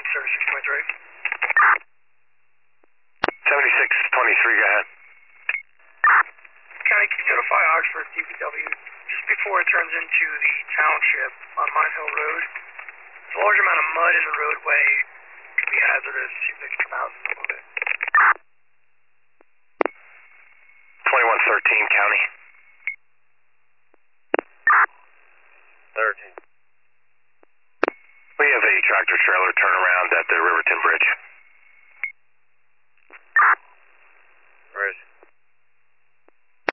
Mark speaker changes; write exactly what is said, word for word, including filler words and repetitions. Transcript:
Speaker 1: seventy-six twenty-three.
Speaker 2: seventy-six twenty-three, go ahead.
Speaker 1: County, can you notify Oxford D P W just before it turns into the township on Mine Hill Road? There's a large amount of mud in the roadway. It could be hazardous. See if they can come out and move it.
Speaker 2: twenty-one thirteen, County. thirteen. We have a tractor trailer turnaround at the Riverton Bridge.